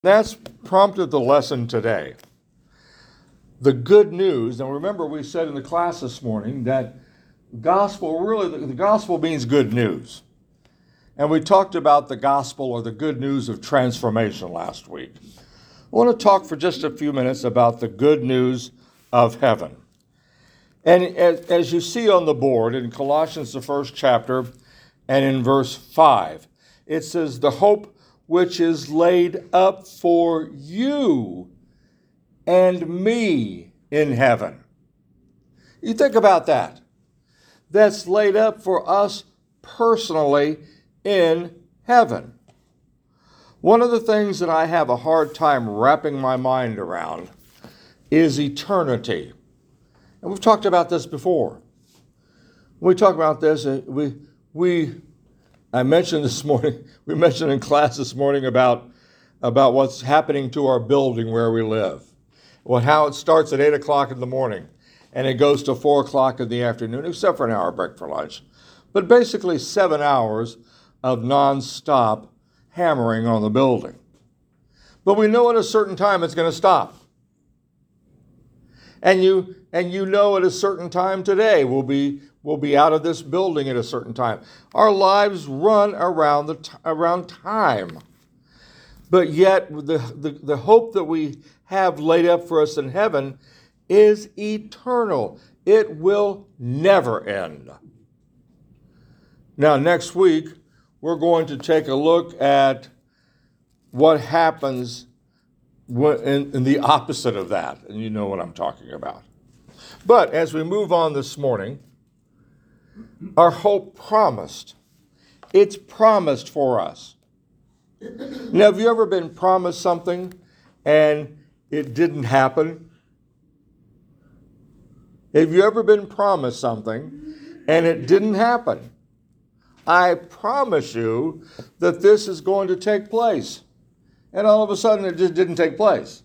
That's prompted the lesson today. The good news, and remember we said in the class this morning that the gospel means good news. And we talked about the gospel or the good news of transformation last week. I want to talk for just a few minutes about the good news of heaven. And as you see on the board in Colossians, the first chapter, and in verse 5, it says, the hope which is laid up for you and me in heaven. You think about that. That's laid up for us personally in heaven. One of the things that I have a hard time wrapping my mind around is eternity. And we've talked about this before. When we talk about this, I mentioned this morning, we mentioned in class this morning about what's happening to our building where we live. How it starts at 8 o'clock in the morning and it goes to 4 o'clock in the afternoon, except for an hour break for lunch. But basically 7 hours of nonstop hammering on the building. But we know at a certain time it's going to stop. And you know at a certain time today we'll be out of this building at a certain time. Our lives run around time. But yet the hope that we have laid up for us in heaven is eternal. It will never end. Now, next week, we're going to take a look at what happens in the opposite of that. And you know what I'm talking about. But as we move on this morning, our hope promised. It's promised for us. Now, have you ever been promised something and it didn't happen? Have you ever been promised something and it didn't happen? I promise you that this is going to take place. And all of a sudden it just didn't take place.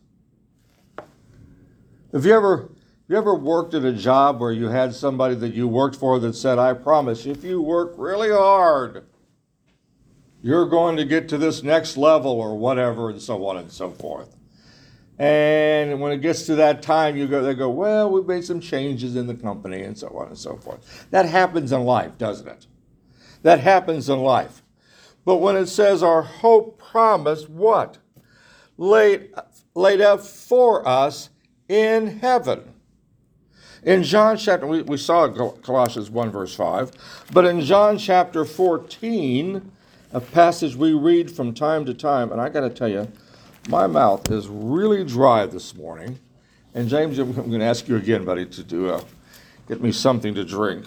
Have you ever worked at a job where you had somebody that you worked for that said, I promise you, if you work really hard, you're going to get to this next level or whatever, and so on and so forth. And when it gets to that time, they go, well, we've made some changes in the company and so on and so forth. That happens in life, doesn't it? That happens in life. But when it says our hope promised, what? Laid up for us in heaven. In John chapter, we saw Colossians 1 verse 5, but in John chapter 14, a passage we read from time to time, and I got to tell you, my mouth is really dry this morning. And James, I'm going to ask you again, buddy, to get me something to drink.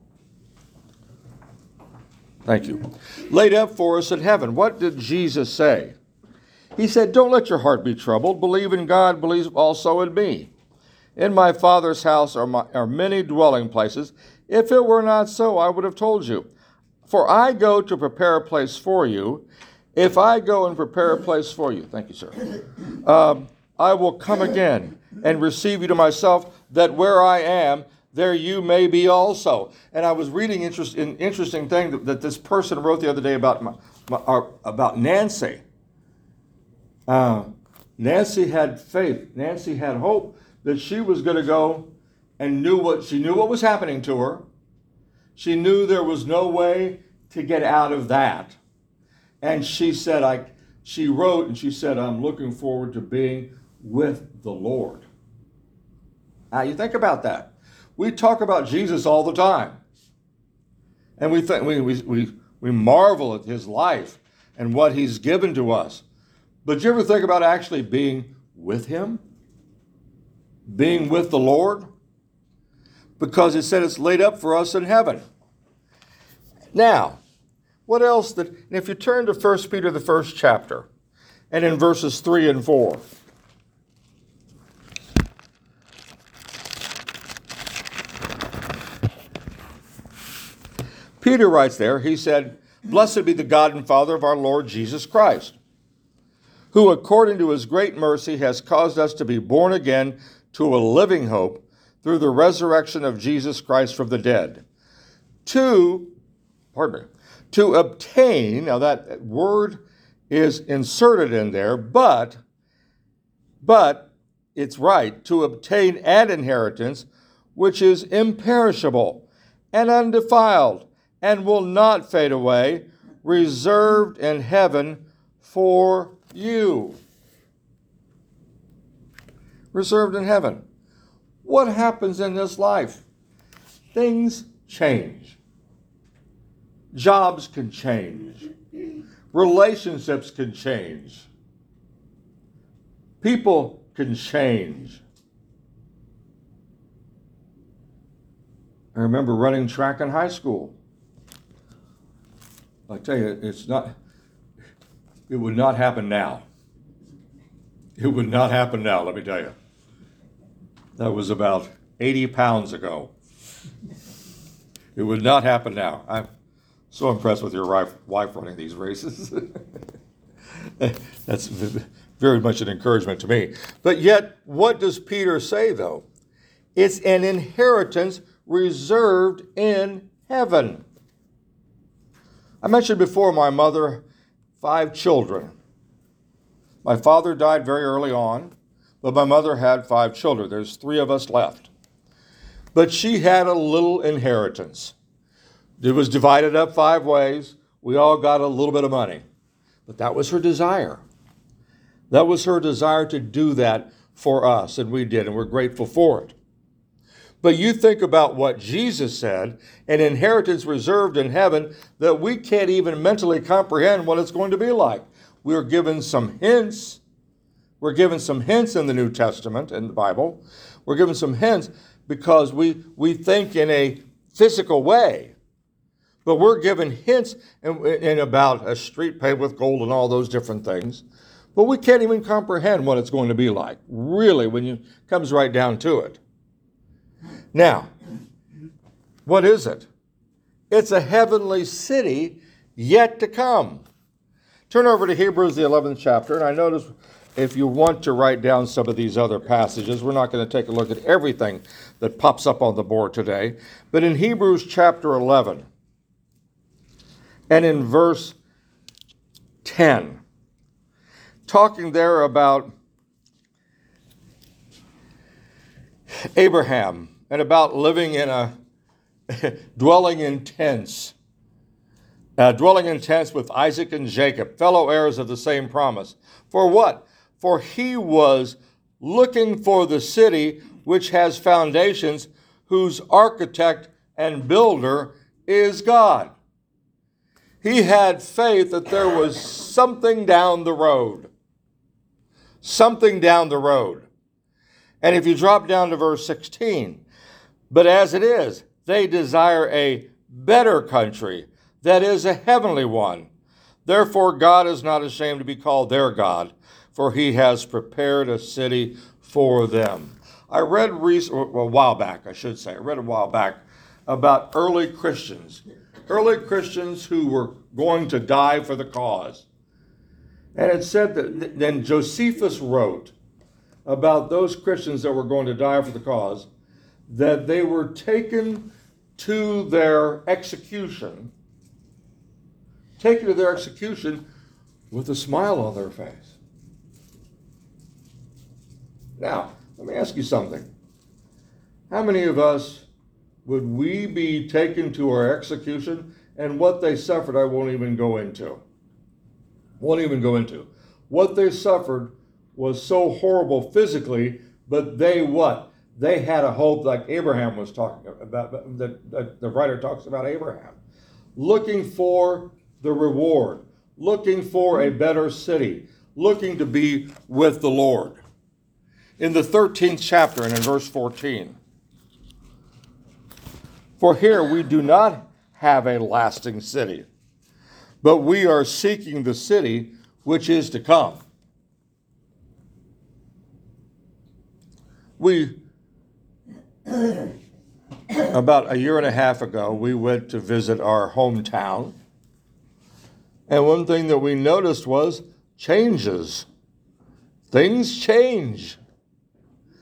Thank you. Laid up for us in heaven. What did Jesus say? He said, don't let your heart be troubled. Believe in God, believe also in me. In my Father's house are many dwelling places. If it were not so, I would have told you. For I go to prepare a place for you. If I go and prepare a place for you, thank you, sir, I will come again and receive you to myself, that where I am, there you may be also. And I was reading an interesting thing that this person wrote the other day about Nancy. Nancy had faith. Nancy had hope that she was going to go and she knew what was happening to her. She knew there was no way to get out of that. And she said, she wrote and she said, I'm looking forward to being with the Lord. Now you think about that. We talk about Jesus all the time. And we marvel at his life and what he's given to us. But did you ever think about actually being with him? Being with the Lord? Because it said it's laid up for us in heaven. Now, what else? If you turn to 1 Peter, the first chapter, and in verses 3 and 4. Peter writes there, he said, blessed be the God and Father of our Lord Jesus Christ, who according to his great mercy has caused us to be born again to a living hope through the resurrection of Jesus Christ from the dead, to obtain, now that word is inserted in there, but it's right, to obtain an inheritance which is imperishable and undefiled and will not fade away, reserved in heaven for you. Reserved in heaven. What happens in this life? Things change. Jobs can change. Relationships can change. People can change. I remember running track in high school. I tell you, it would not happen now. It would not happen now, let me tell you. That was about 80 pounds ago. It would not happen now. I'm so impressed with your wife running these races. That's very much an encouragement to me. But yet, what does Peter say, though? It's an inheritance reserved in heaven. I mentioned before my mother, 5 children. My father died very early on, but my mother had 5 children. There's 3 of us left. But she had a little inheritance. It was divided up 5 ways. We all got a little bit of money. But that was her desire. That was her desire to do that for us, and we did, and we're grateful for it. But you think about what Jesus said, an inheritance reserved in heaven that we can't even mentally comprehend what it's going to be like. We're given some hints. We're given some hints in the New Testament, in the Bible. We're given some hints because we think in a physical way. But we're given hints in about a street paved with gold and all those different things. But we can't even comprehend what it's going to be like, really, when it comes right down to it. Now, what is it? It's a heavenly city yet to come. Turn over to Hebrews, the 11th chapter, and I notice if you want to write down some of these other passages, we're not going to take a look at everything that pops up on the board today, but in Hebrews chapter 11 and in verse 10, talking there about Abraham and about living in dwelling in tents with Isaac and Jacob, fellow heirs of the same promise. For what? For he was looking for the city which has foundations, whose architect and builder is God. He had faith that there was something down the road. Something down the road. And if you drop down to verse 16, but as it is, they desire a better country, that is a heavenly one. Therefore, God is not ashamed to be called their God, for he has prepared a city for them. I read a while back about early Christians who were going to die for the cause. And it said that then Josephus wrote about those Christians that were going to die for the cause, that they were taken to their execution with a smile on their face. Now, let me ask you something. How many of us would we be taken to our execution, and what they suffered I won't even go into. What they suffered was so horrible physically, but they what? They had a hope, like Abraham was talking about, the writer talks about Abraham, looking for the reward, looking for a better city, looking to be with the Lord. In the 13th chapter and in verse 14, for here we do not have a lasting city, but we are seeking the city which is to come. About a year and a half ago, we went to visit our hometown. And one thing that we noticed was changes. Things change.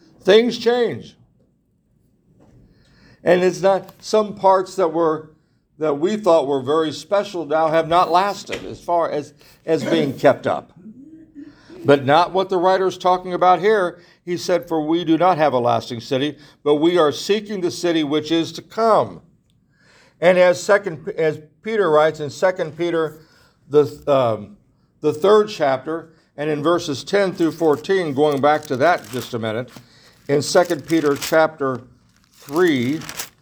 And it's not some parts that were that we thought were very special now have not lasted as far as being kept up. But not what the writer is talking about here. He said, for we do not have a lasting city, but we are seeking the city which is to come. And as Peter writes in 2 Peter, the third chapter, and in verses 10 through 14, going back to that just a minute, in 2 Peter chapter 3,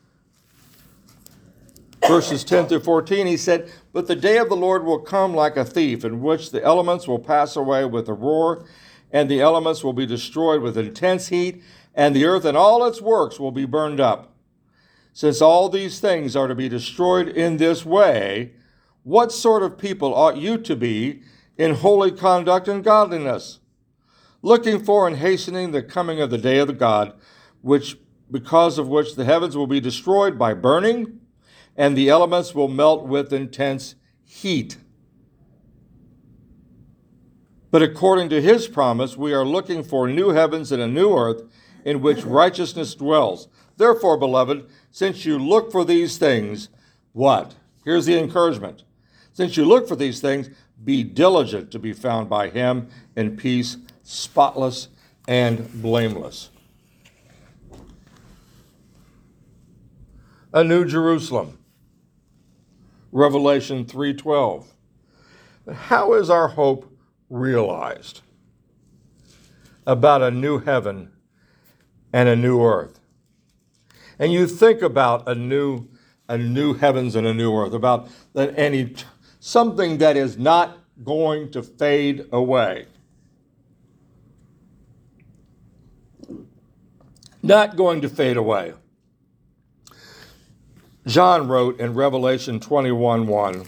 verses 10 through 14, he said, but the day of the Lord will come like a thief, in which the elements will pass away with a roar, and the elements will be destroyed with intense heat, and the earth and all its works will be burned up. Since all these things are to be destroyed in this way, what sort of people ought you to be in holy conduct and godliness, looking for and hastening the coming of the day of the God, because of which the heavens will be destroyed by burning, and the elements will melt with intense heat. But according to his promise, we are looking for new heavens and a new earth in which righteousness dwells. Therefore, beloved, since you look for these things, what? Here's the encouragement. Since you look for these things, be diligent to be found by him in peace, spotless and blameless. A new Jerusalem. Revelation 3:12. How is our hope realized about a new heaven and a new earth? And you think about a new heavens and a new earth, about something that is not going to fade away. Not going to fade away. John wrote in Revelation 21:1.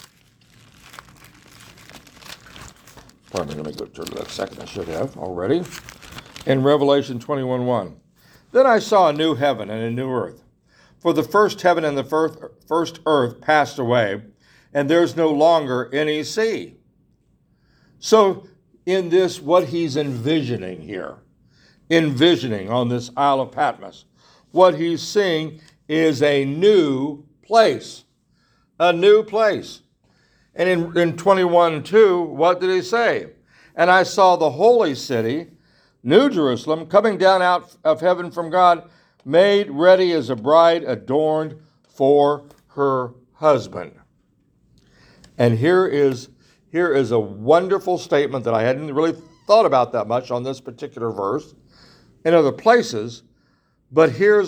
Pardon me, let me go to that second. I should have already. In Revelation 21:1. Then I saw a new heaven and a new earth. For the first heaven and the first earth passed away, and there's no longer any sea. So in this, what he's envisioning here, on this Isle of Patmos, what he's seeing is a new place. A new place. And in 21:2, what did he say? And I saw the holy city, New Jerusalem, coming down out of heaven from God, made ready as a bride adorned for her husband. And here is a wonderful statement that I hadn't really thought about that much on this particular verse in other places, but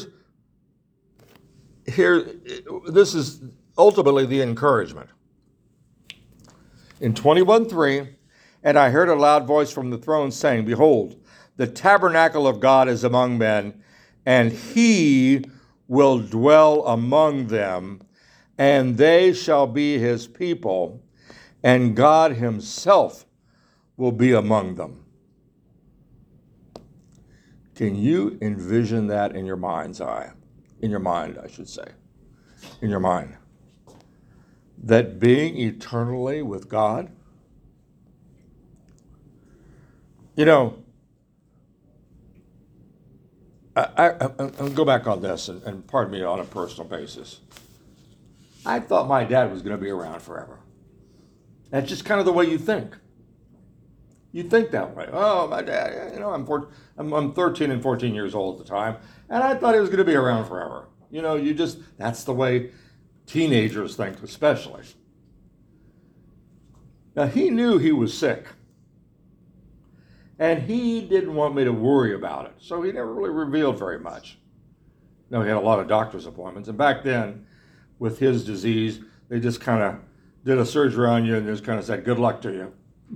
this is ultimately the encouragement. In 21:3, and I heard a loud voice from the throne saying, behold, the tabernacle of God is among men, and he will dwell among them, and they shall be his people, and God himself will be among them. Can you envision that in your mind's eye? In your mind, I should say. In your mind. That being eternally with God. You know, I'll go back on this, and pardon me, on a personal basis. I thought my dad was going to be around forever. That's just kind of the way you think. You think that way. Oh, my dad, I'm 13 and 14 years old at the time, and I thought he was going to be around forever. That's the way teenagers think, especially. Now, he knew he was sick, and he didn't want me to worry about it, so he never really revealed very much. He had a lot of doctor's appointments, and back then, with his disease, they just kind of did a surgery on you and just kind of said, good luck to you.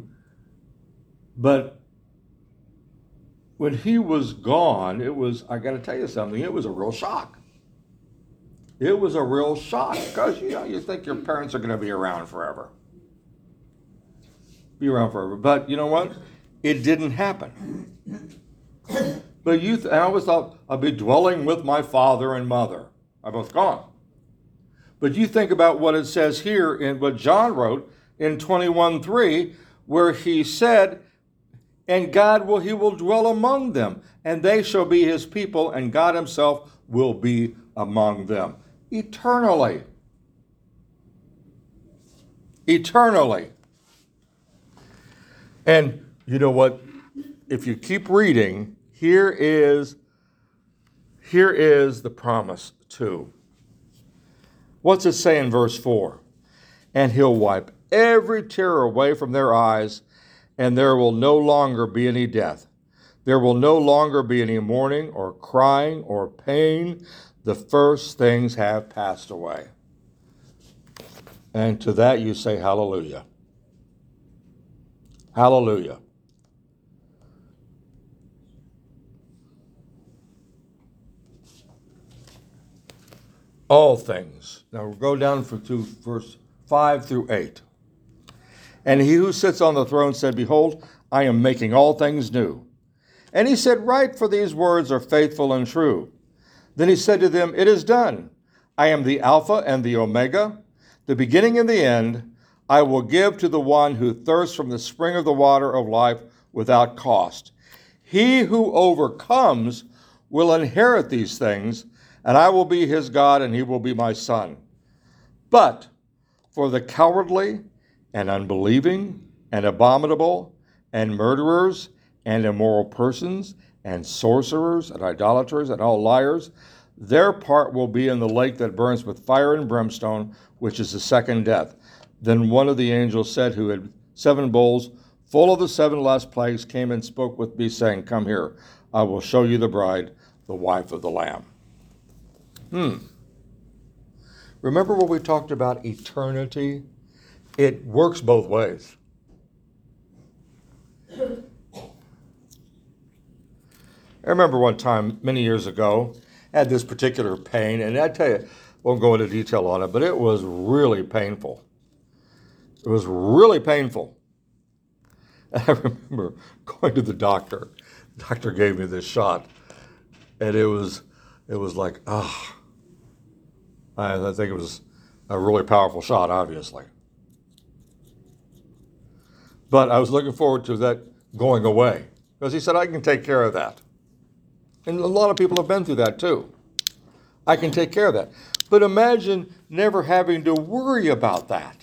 But when he was gone, I got to tell you something, it was a real shock. It was a real shock because, you think your parents are going to be around forever. But you know what? It didn't happen. But I always thought I'd be dwelling with my father and mother. Are both gone. But you think about what it says here in what John wrote in 21:3, where he said, and he will dwell among them, and they shall be his people, and God himself will be among them eternally. eternally. And you know what? If you keep reading, here is the promise too. What's it say in verse 4? And he'll wipe every tear away from their eyes, and there will no longer be any death. There will no longer be any mourning or crying or pain. The first things have passed away. And to that you say hallelujah. Hallelujah. All things. Now we'll go down to verse 5 through 8. And he who sits on the throne said, Behold, I am making all things new. And he said, Write, for these words are faithful and true. Then he said to them, It is done. I am the Alpha and the Omega, the beginning and the end. I will give to the one who thirsts from the spring of the water of life without cost. He who overcomes will inherit these things, and I will be his God, and he will be my son. But for the cowardly and unbelieving and abominable and murderers and immoral persons and sorcerers and idolaters and all liars, their part will be in the lake that burns with fire and brimstone, which is the second death. Then one of the angels said, who had 7 bowls full of the 7 last plagues, came and spoke with me, saying, Come here, I will show you the bride, the wife of the Lamb. Remember when we talked about eternity? It works both ways. I remember one time, many years ago, I had this particular pain, and I tell you, won't go into detail on it, but it was really painful. It was really painful. And I remember going to the doctor. The doctor gave me this shot, and it was like, I think it was a really powerful shot, obviously. But I was looking forward to that going away, because he said, I can take care of that. And a lot of people have been through that too. I can take care of that. But imagine never having to worry about that.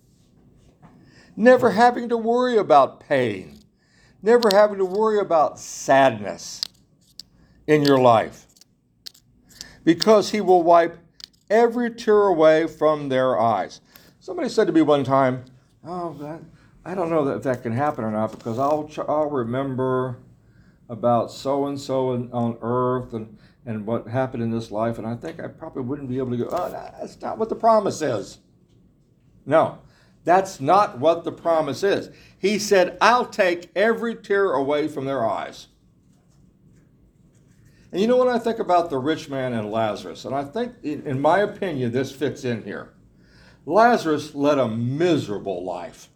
Never having to worry about pain. Never having to worry about sadness in your life. Because he will wipe every tear away from their eyes. Somebody said to me one time, I don't know if that can happen or not, because I'll remember about so-and-so on earth and what happened in this life, and I think I probably wouldn't be able to go, that's not what the promise is. No, that's not what the promise is. He said, I'll take every tear away from their eyes. And you know what I think about the rich man and Lazarus? And I think, in my opinion, this fits in here. Lazarus led a miserable life.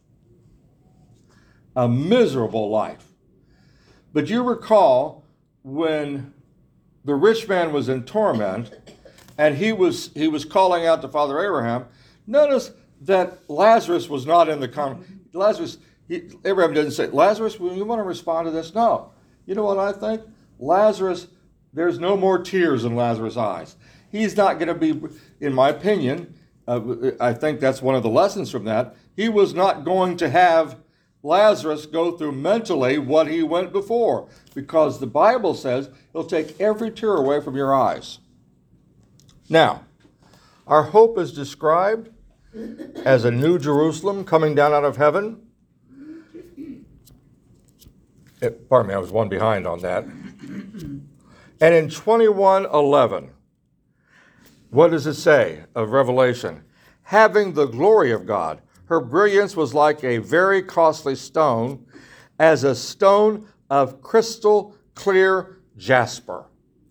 A miserable life. But you recall when the rich man was in torment and he was calling out to Father Abraham, notice that Lazarus was not in the Abraham didn't say, Lazarus, you want to respond to this? No. You know what I think? Lazarus, there's no more tears in Lazarus' eyes. He's not going to be, in my opinion, I think that's one of the lessons from that, he was not going to have Lazarus go through mentally what he went before, because the Bible says he'll take every tear away from your eyes. Now, our hope is described as a new Jerusalem coming down out of heaven. Pardon me, I was one behind on that. And in 21:11, what does it say of Revelation? Having the glory of God. Her brilliance was like a very costly stone, as a stone of crystal clear jasper.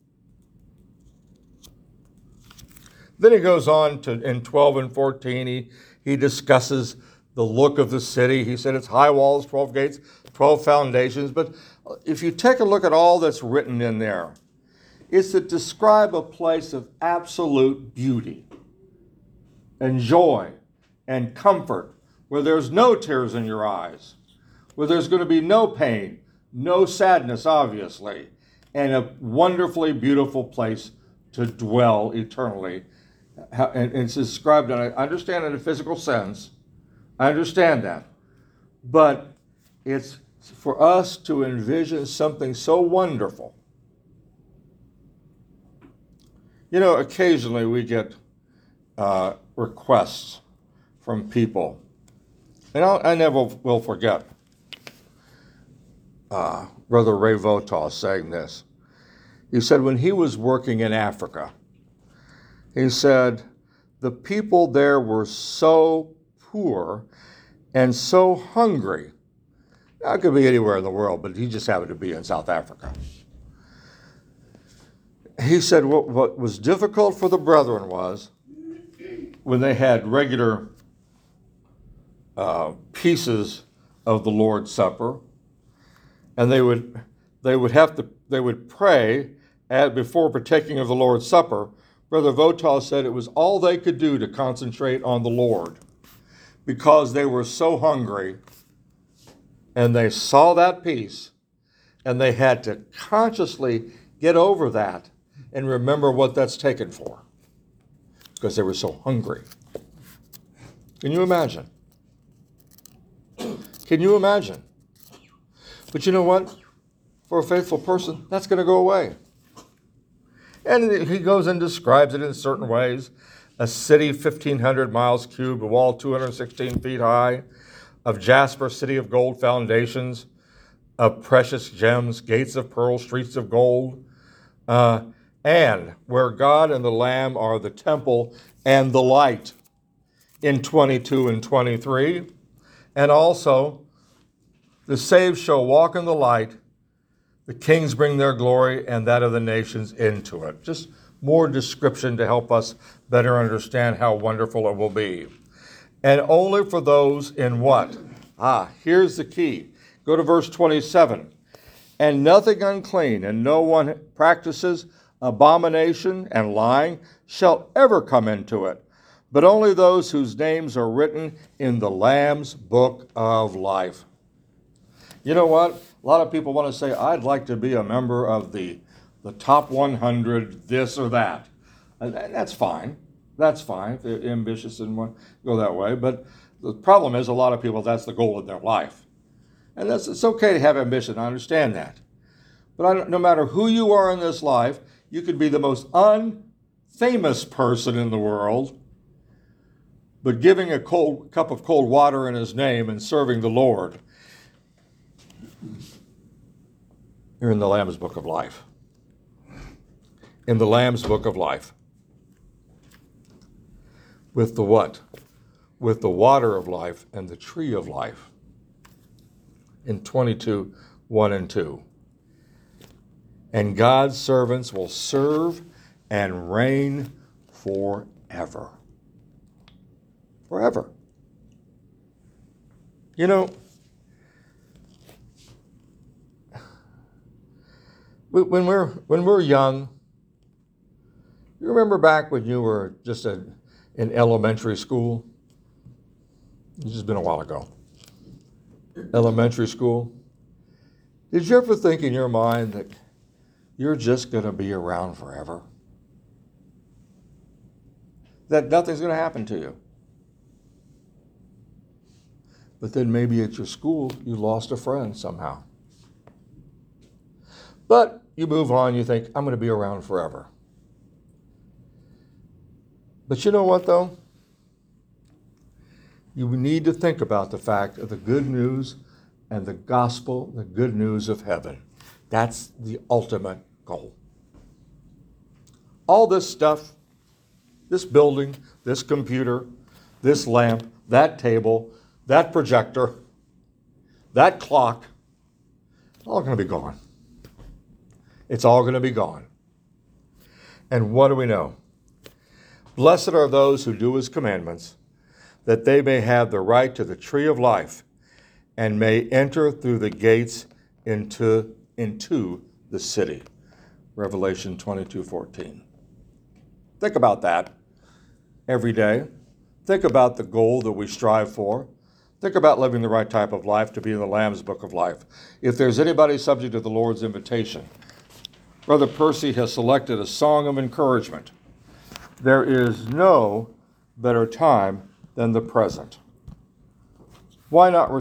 Then he goes on to, in 12 and 14, he discusses the look of the city. He said it's high walls, 12 gates, 12 foundations. But if you take a look at all that's written in there, it's to describe a place of absolute beauty and joy and comfort, where there's no tears in your eyes, where there's going to be no pain, no sadness, obviously, and a wonderfully beautiful place to dwell eternally. And it's described, and I understand in a physical sense. I understand that. But it's for us to envision something so wonderful. You know, occasionally we get requests from people. And I never will forget Brother Ray Votaw saying this. He said when he was working in Africa, he said the people there were so poor and so hungry. Now, it could be anywhere in the world, but he just happened to be in South Africa. He said what was difficult for the brethren was when they had regular pieces of the Lord's Supper, and they would pray before partaking of the Lord's Supper. Brother Votaw said it was all they could do to concentrate on the Lord because they were so hungry, and they saw that piece, and they had to consciously get over that and remember what that's taken for because they were so hungry. Can you imagine? Can you imagine? But you know what? For a faithful person, that's going to go away. And he goes and describes it in certain ways. A city 1,500 miles cubed, a wall 216 feet high, of jasper, city of gold foundations, of precious gems, gates of pearl, streets of gold, and where God and the Lamb are the temple and the light in 22 and 23. And also, the saved shall walk in the light, the kings bring their glory, and that of the nations into it. Just more description to help us better understand how wonderful it will be. And only for those in what? Here's the key. Go to verse 27. And nothing unclean, and no one practices abomination and lying shall ever come into it, but only those whose names are written in the Lamb's book of life. You know what? A lot of people want to say, I'd like to be a member of the top 100, this or that. And that's fine. That's fine if they're ambitious and want to go that way. But the problem is a lot of people, that's the goal of their life. And it's okay to have ambition. I understand that. But no matter who you are in this life, you could be the most unfamous person in the world, but giving a cup of cold water in his name and serving the Lord, you're in the Lamb's book of life. In the Lamb's book of life. With the what? With the water of life and the tree of life. In 22, 1 and 2. And God's servants will serve and reign forever. Forever. You know, when we're young, you remember back when you were just in elementary school? It's just been a while ago. Elementary school. Did you ever think in your mind that you're just going to be around forever? That nothing's going to happen to you? But then maybe at your school, you lost a friend somehow. But you move on, you think, I'm going to be around forever. But you know what, though? You need to think about the fact of the good news and the gospel, the good news of heaven. That's the ultimate goal. All this stuff, this building, this computer, this lamp, that table, that projector, that clock, all going to be gone. It's all going to be gone. And what do we know? Blessed are those who do his commandments, that they may have the right to the tree of life and may enter through the gates into the city. Revelation 22:14. Think about that every day. Think about the goal that we strive for. Think about living the right type of life to be in the Lamb's book of life. If there's anybody subject to the Lord's invitation, Brother Percy has selected a song of encouragement. There is no better time than the present. Why not